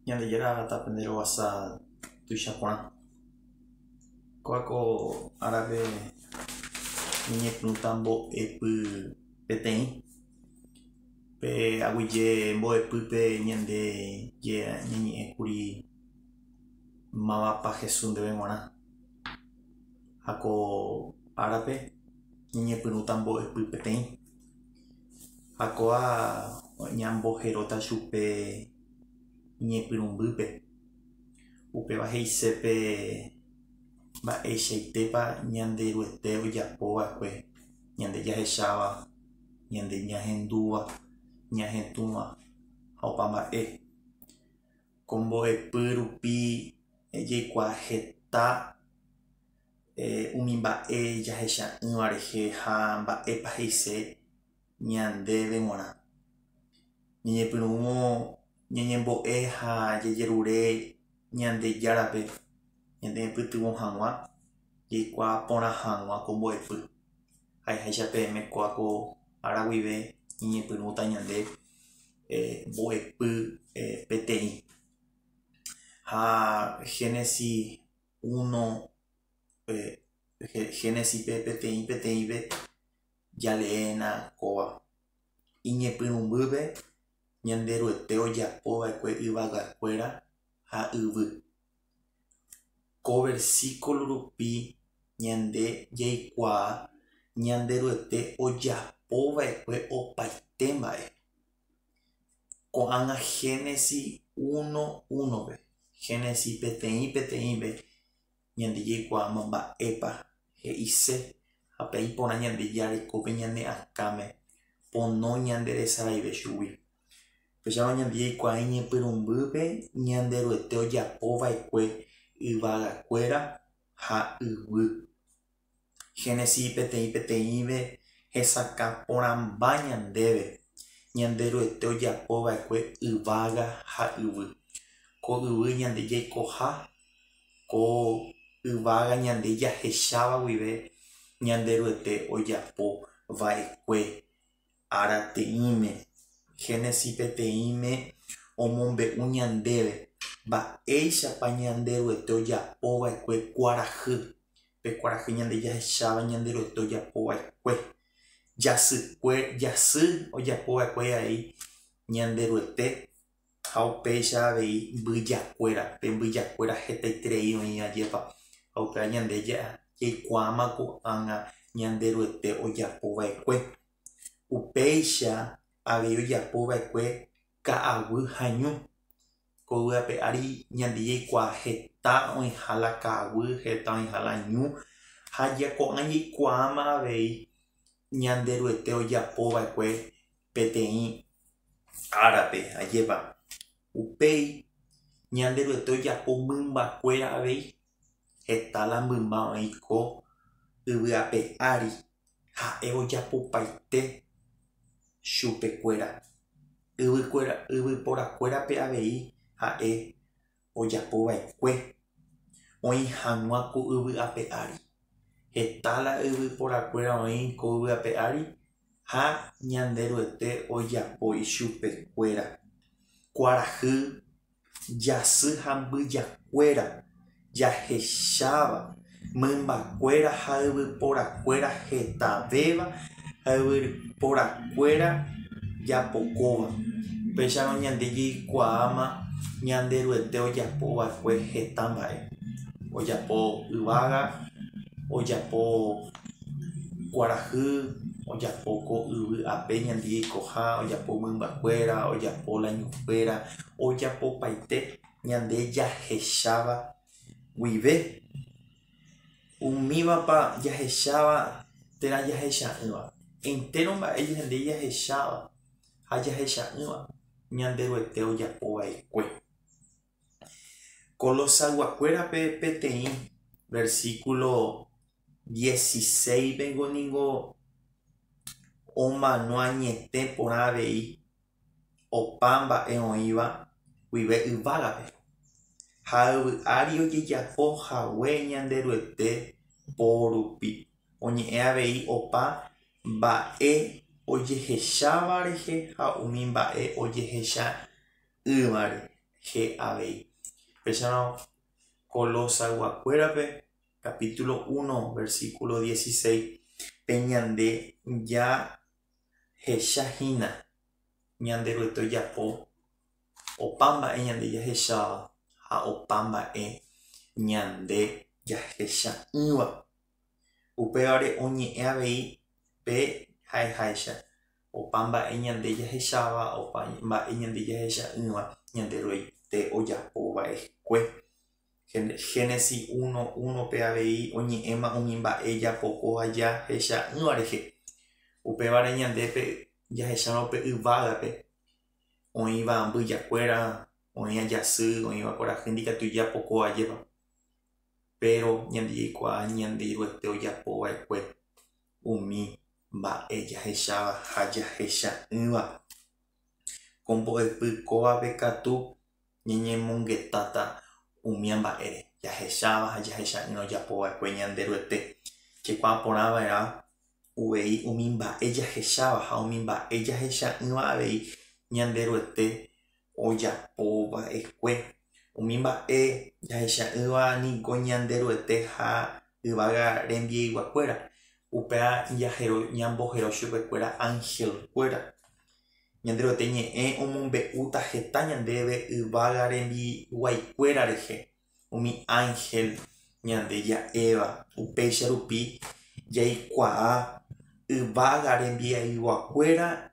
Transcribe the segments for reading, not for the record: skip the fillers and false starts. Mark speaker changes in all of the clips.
Speaker 1: ñandejéra tapendero guasa tuichaporã. Ko'áko árape ñeñepyrũta mbo'epy peteĩ pe aguyje mbo'epýpe ñande ñeñe'ẽkuri mávapa Jesús ndéve g̃uarã. Háko árape ñeñepyrũta mbo'epy peteĩ. Hakóa ñamboheróta chupe ñepyrũmbýpe. Upéva heisépe mba'eichaitépa ñande ryguete ojapova'ekue ñande jahecháva, ñande ñahendúva, ñahetũva ha opa mba'e. Ko mbo'epy rupi jaikuaa heta umi mba'e jahecha'ỹva rehe ha mba'épa heise ñandéve g̃uarã. Ñeñepyrũmo ñeñembo'e ha jajerure Ñandejárape ñande epytyvõ hag̃ua jaikuaa porã hag̃ua ko mbo'epy. Haiháicha peẽmekuaáko ára guive ñeñepyrũta ñande mbo'epy peteĩ. Ha Génesipe peteĩpe jale'éna kóva. Iñepyrũmbýpe ñande ryguete ojapova'ekue yvagakuéra ha yvy. Ko versículo rupi ñande jaikuaa ñande ryguete ojapova'ekue opaite mba'e. Ko'ág̃a Génesis 1:1-pe. Génesis peteĩpe ñande jaikuaa mba'épa he'ise ha pe iporã ñande jarekópe ñane akãme ponõ ñande resaraive chugui. Péichama ñande jaikuaa iñepyrũmbýpe ñande ryguete ojapova'ekue yvagakuéra ha yvy. Génesis peteĩpe hesaka porãmba ñandéve ñande ryguete ojapova'ekue yvága ha yvy. Ko yvy ñande jaikoha, ko yvága ñande jahecháva guive ñande ryguete ojapova'ekue árateĩme. Génesis peteĩme omombe'u ñandéve mba'éichapa ñande ryguete ojapova'ekue kuarahy. Pe kuarahy ñande jahecháva ñande ryguete ojapova'ekue. Jasy ojapova'ekue ai ñande ryguete ha upéicha avei mbyjakuéra. Pe mbyjakuéra hetaiterei oĩvajépa ha upéva ñande jaikuaáma ko'ág̃a ñande ryguete ojapova'ekue. Upéicha avei ojapova'ekue ka'aguy hañu. Ko yvýape ári ñande jaikuaa heta oĩha la ka'aguy, heta oĩha la ñu ha ko'ág̃a jaikuaáma avei ñande ryguete ojapova'ekue peteĩ árape ajépa. Upéi ñande ryguete ojapo mymbakuéra avei. Heta la mymba oĩko yvy'ape ári ha'e ojapopaite chupekuéra. Yvy porakuérape avei ha'e ojapova'ekue. Oĩ hag̃ua ku yvy'ape ári. Heta la yvy porakuéra oĩ ko yvy'ape ári ha ñande ryguete ojapo ichupekuéra. Kuarahy, jasy ha mbyjakuéra jahecháva, mymbakuéra ha yvy porakuéra hetavéva ha yvy porakuéra japokóva. Péicharõ ñande jaikuaáma ñande ryguete ojapova'ekue heta mba'e. Ojapo yvága, ojapo kuarahy, ojapo ko yvy'ape ñande jaikoha, ojapo mymbakuéra, ojapo la ñukuéra, ojapopaite ñande jahecháva guive. Umívapa jahecháva térã jahecha'ỹva. Entero mba'e ñande jahecháva ha jahecha'ỹva ñande ryguete ojapova'ekue. Ko losaguakuérape peteĩ versículo 16 ningo omano añete porã avei opa mba'e oĩva guive yvágape. Ha yvy ári ojejapohague ñande ryguete pórupi. Oñe'ẽ avei opa mba'e ojehecháva rehe ha umi mba'e ojehecha'ỹvare. he avei. Pechano Colosa guacuérape, capítulo 1, versículo 16. Peñande ya hechahina, ñande rueto yapo, opamba e ñande ya hechaba, a opamba e ñande ya hecha iva. Upevare oñe avei pe haihaisha. Opamba e ñande ya hechaba, opamba e ñande ya hecha iva, ñande ruete oyapo vaekue. Génesis 1:1 PABI oñe'ẽma umi mba'e japoko ha jahecha yvarehe. Upévare ñandépe jahecháma pe yvágape oĩva mbyjakuéra, oĩ ajasy, oĩva kuarahy ndikatu japoko ajépa. Pero ñande jaikuaa ñande ruete ojapova'ekue umi mba'e jahecháva ha jahecha yva. Ko mbo'epy kóvape katu ñeñemongetáta umi mba'ére jahecháva ha jahecha ojapova'ekue ñande ruete. Chekuaa porãva'erã uvei umi mba'e jahecháva ha umi mba'e jahecha yva avei ñande ruete ojapova'ekue. Umi mba'e jahecha yva niko ñande ruete ha yvága rembi'eiguakuéra. Upéva ñambohéro chupekuéra ángelkuéra. Ñande ruete ñe'ẽ omombe'úta heta ñandéve yvága rembi'iguaikuéra rehe. Umi ángel ñande ja'éva upéicha rupi jaikuaa yvága rembi'aiguakuéra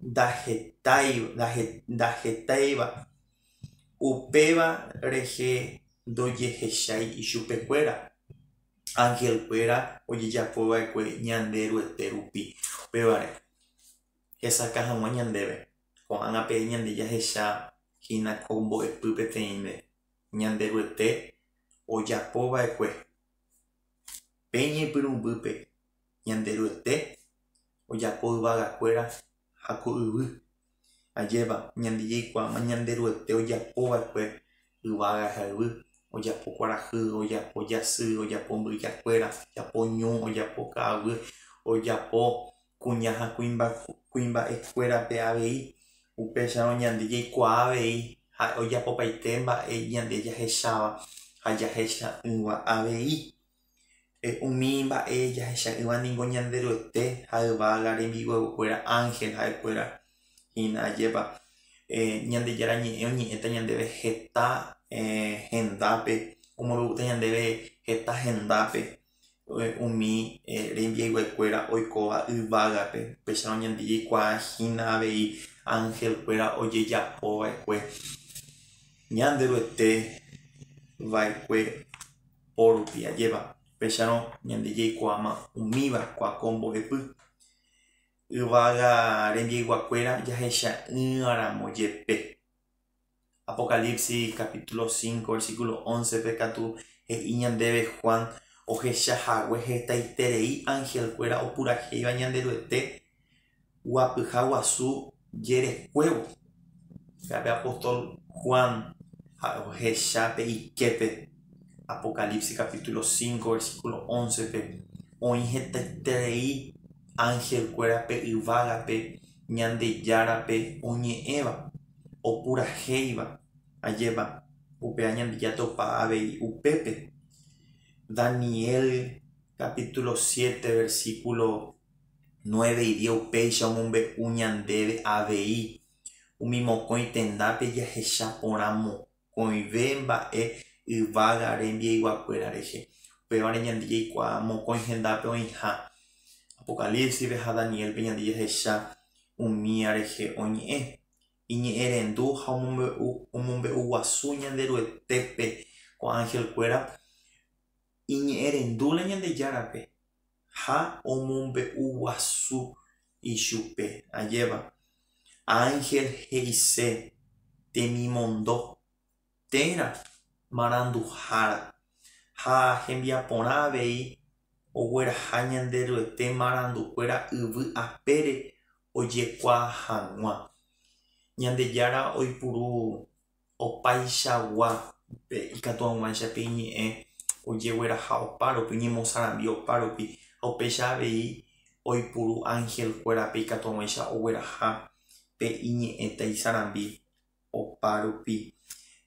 Speaker 1: ndahetáiva. Upéva rehe ndojehechái ichupekuéra. Ángelkuéra ojejapova'ekue ñande ruete rupi. Upévare hesaka hag̃ua ñandéve ko'ág̃a pe ñande jahecha hína ko mbo'epy peteĩme ñande ruete ojapova'ekue peñepyrũmbýpe ñande ruete ojapo yvagakuéra ha ko yvy ajépa ñande jaikuaáma ñande ruete ojapova'ekue yvága ha yvy. Ojapo kuarahy, ojapo jasy, ojapo mbyjakuéra, ojapo ñu, ojapo ka'aguy, ojapo kuña ha kuimba'ekuérape avei. Upéicharõ ñande jaikuaa avei ha ojapopaite mba'e ñande jahecháva ha jahecha yva avei. Umi mba'e jahecha yva niko ñande ruete ha yvága rembi'iguakuéra ángel ha'ekuéra hína ajépa. Ñandejára ñe'ẽ oñe'ẽta ñandéve heta hendápe, omombe'úta ñandéve heta hendápe umi rembi'aiguakuéra oikóva yvágape. Upéicharõ ñande jaikuaa hína avei ángelkuéra ojejapova'ekue ñande ruete va'ekue pórupi ajépa. Upéicharõ ñande jaikuaáma umíva kuako mbo'epy yvága rembi'aiguakuéra jahecha yváramo jepe. Apocalipsis capítulo 5 versículo 11 pe katu he'i ñandéve Juan ohechahague hetaiterei ángelkuéra opurahéiva ñande ruete guapyha guasu jerekuévo. Pe apóstol Juan ha ohecha pe iképe. Apocalipsis capítulo 5 versículo 11 pe oĩ hetaiterei ángelkuéra pe yvágape ñandejárape oñe'ẽva opurahéiva ajépa. Upéva ñande jatopa avei upépe. Daniel capítulo 7 versículo 9 y 10 upéicha omombe'u ñandéve avei umi mokõi tendápe jahecha porã mokõive mba'e yvága rembi'aiguakuéra rehe. Upévare ñande jaikuaa mokõi hendápe oĩha Apocalipsis ha Danielpe ñande jahecha umíva rehe oñe'ẽ. Iñe'ẽrendu ha omombe'u guasu ñande ruetépe ko ángelkuéra iñe'ẽrendúla ñandejárape ha omombe'u guasu ichupe ajépa. Ángel he'ise temimondo térã maranduhára ha hembiaporã avei ogueraha ñande ruete marandukuéra yvy apére ojekuaa hag̃ua. Ñandejára oipuru opaichagua pe ikatu hag̃uáichape iñe'ẽ ojegueraha opárupi ñemosãrambi opárupi ha upéicha avei oipuru ángelkuérape ikatu hag̃uáicha ogueraha pe iñe'ẽta isarambi opárupi.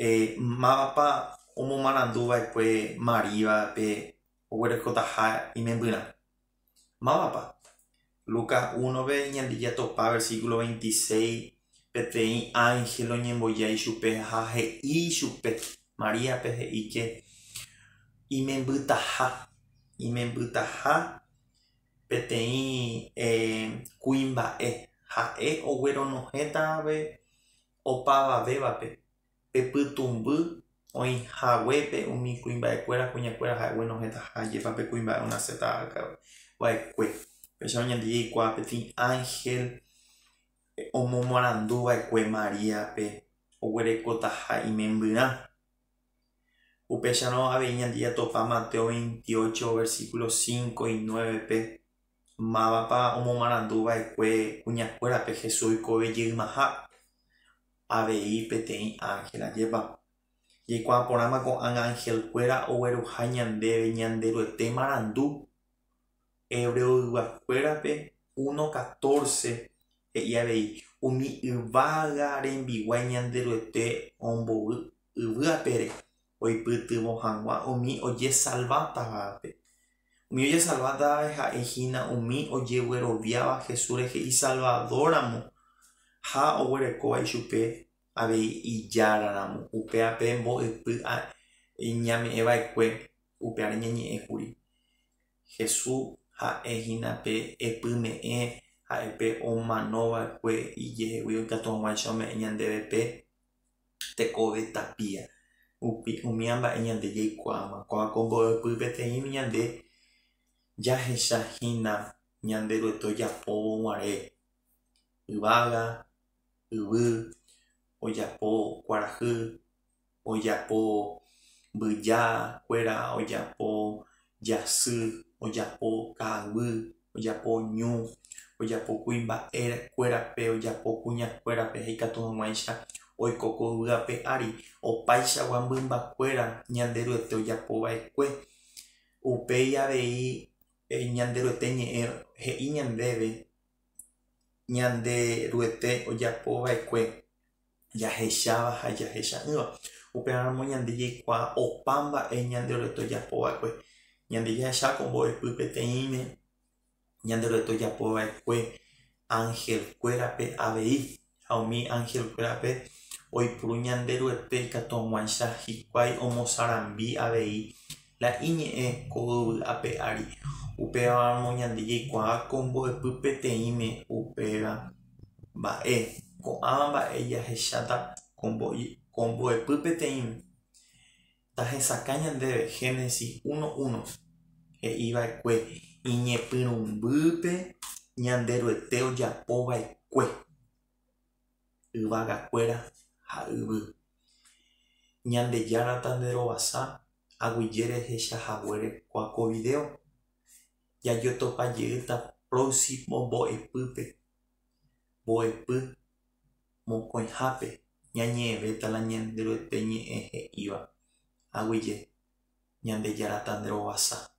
Speaker 1: Mávapa omomaranduva'ekue Marívape oguerekotaha imembyra. Mávapa. Lucas 1 ñandijatopa versículo 26 peteĩ ángel oñemboyái chupe ha he'i chupe Maríape he'íke imembytaha peteĩ kuimba'e ha'e ogueronohétave opavavévape pepytumby oĩhaguépe umi kuimba'ekuéra kuñakuéra ha'e oguenohétaha jépape kuimba'e onasetãva'ekue. Péicha oñandije eikuaa peteĩ ángel omomaranduva'ekue Maríape oguerekotaha imembyrã. Upéicharõ avei ñandijatopa Mateo 28 versículo 5 y 9pe mávapa omomaranduva'ekue kuñakuérape Jesús oikove jeýmaha avei peteĩ ángel ajépa. Jaikuaa porãma ko'ág̃a ángelkuéra ogueruha ñandéve ñande ro'ete marandu. Hebreo yvakuérape 1:14 he'i avei umi yvága rembiguái ñande ro'ete ombovy yvy'apére oipytyvõ hag̃ua umi ojesalvátavape. Umi ojesalvátavape ha'ehína umi ojegueroviáva Jesús rehe'i Salvadóramo ha oguerekóva ichupe avei ijáraramo upéape mbo'ipy ñame'ẽva'ekue upévare ñañe'ẽkuri. Jesús ha'ehínape epyme'ẽ ha'épe omanóva'ekue ijehegui oikatu hag̃uáicha ome'ẽ ñandéve pe tekove tapia. Umi amba'e ñande jaikuaáma ko'áko mbo'epy peteĩmi ñande jahechahína ñande ro'ete ojapóvo guare yvága, yvy, ojapo kuarahy, ojapo mbyjakuéra, ojapo jasy, ojapo ka'aguy, ojapo ñu, ojapo kuimba'ekuérape, ojapo kuñakuérape ha ikatu hag̃uáicha oiko ko yvy'ape ári opaichagua mymbakuéra ñande ro'ete ojapova'ekue. Upéi avei ñande ro'ete ñe'ẽ he'i ñandéve ñande ro'ete ojapova'ekue jahecháva ha jahecha'ỹva. Upémaramo ñande jaikuaa opa mba'e ñande ro'ete ojapova'ekue. Ñande jahecháko mbo'epy peteĩme ñande ro'ete ojapova'ekue ángelkuérape avei ha umi ángelkuérape oipuru ñande ro'ete ikatu hag̃uáicha hikuái omosarambi avei la iñe'ẽ ko yvy'ápe ári. Upémaramo ñande jaikuaa ko mbo'epy peteĩme upéva mba'e ko'ãva mba'e jahecháta ko mbo'epy peteĩme tahesakã ñandéve Génesis 1:1 he'íva'ekue iñepyrũmbýpe ñande ro'ete ojapova'ekue yvagakuéra ha yvy. Ñandejára tanderovasa aguyje rehechahaguére kuako video jajotopajeýta próximo mbo'epýpe mbo'epy mokõihápe ñañe'ẽvéta la ñande ro'ete ñe'ẽ he'íva aguyje Ñandejára tanderovasa.